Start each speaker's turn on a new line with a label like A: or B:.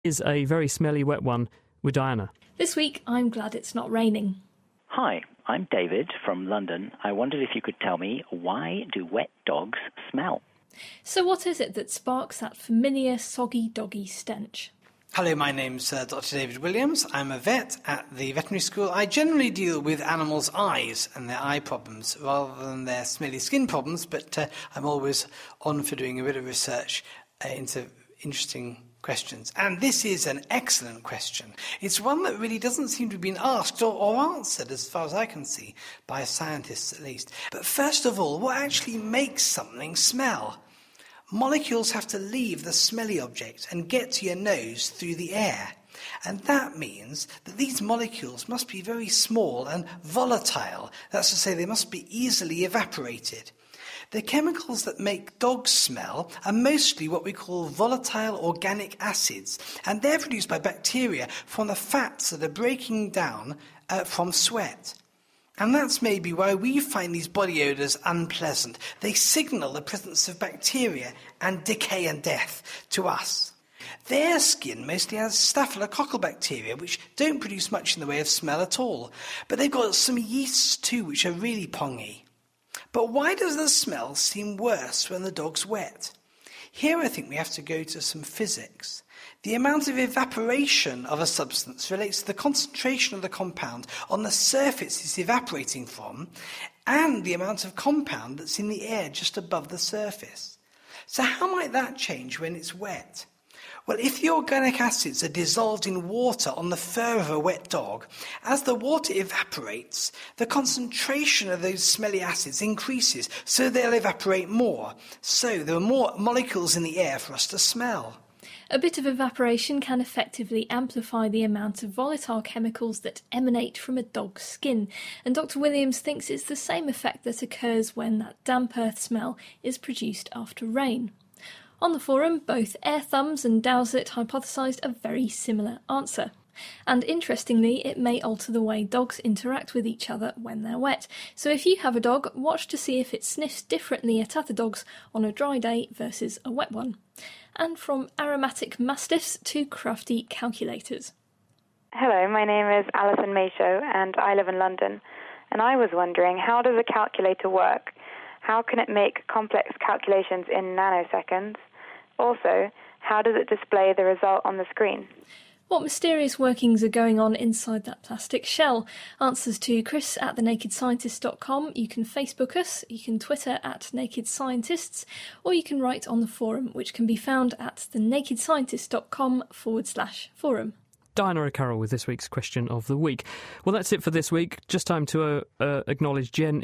A: Is a very smelly wet one with Diana.
B: This week, I'm glad it's not raining.
C: Hi, I'm David from London. I wondered if you could tell me, why do wet dogs smell?
B: So what is it that sparks that familiar soggy doggy stench?
D: Hello, my name's Dr. David Williams. I'm a vet at the veterinary school. I generally deal with animals' eyes and their eye problems rather than their smelly skin problems, but I'm always on for doing a bit of research into interesting questions. And this is an excellent question. It's one that really doesn't seem to have been asked or answered, as far as I can see, by scientists at least. But first of all, what actually makes something smell? Molecules have to leave the smelly object and get to your nose through the air. And that means that these molecules must be very small and volatile. That's to say, they must be easily evaporated. The chemicals that make dogs smell are mostly what we call volatile organic acids, and they're produced by bacteria from the fats that are breaking down from sweat. And that's maybe why we find these body odours unpleasant. They signal the presence of bacteria and decay and death to us. Their skin mostly has staphylococcal bacteria, which don't produce much in the way of smell at all. But they've got some yeasts too, which are really pongy. But why does the smell seem worse when the dog's wet? Here I think we have to go to some physics. The amount of evaporation of a substance relates to the concentration of the compound on the surface it's evaporating from and the amount of compound that's in the air just above the surface. So how might that change when it's wet? Well, if the organic acids are dissolved in water on the fur of a wet dog, as the water evaporates, the concentration of those smelly acids increases, so they'll evaporate more. So there are more molecules in the air for us to smell.
B: A bit of evaporation can effectively amplify the amount of volatile chemicals that emanate from a dog's skin, and Dr. Williams thinks it's the same effect that occurs when that damp earth smell is produced after rain. On the forum, both Air Thumbs and Dowsett hypothesised a very similar answer. And interestingly, it may alter the way dogs interact with each other when they're wet. So if you have a dog, watch to see if it sniffs differently at other dogs on a dry day versus a wet one. And from aromatic mastiffs to crafty calculators.
E: Hello, my name is Alison Mayshow and I live in London. And I was wondering, how does a calculator work? How can it make complex calculations in nanoseconds? Also, how does it display the result on the screen?
B: What mysterious workings are going on inside that plastic shell? Answers to Chris at thenakedscientist.com. You can Facebook us, you can Twitter at Naked Scientists, or you can write on the forum, which can be found at thenakedscientist.com/forum.
A: Diana O'Carroll with this week's question of the week. Well, that's it for this week. Just time to acknowledge Jen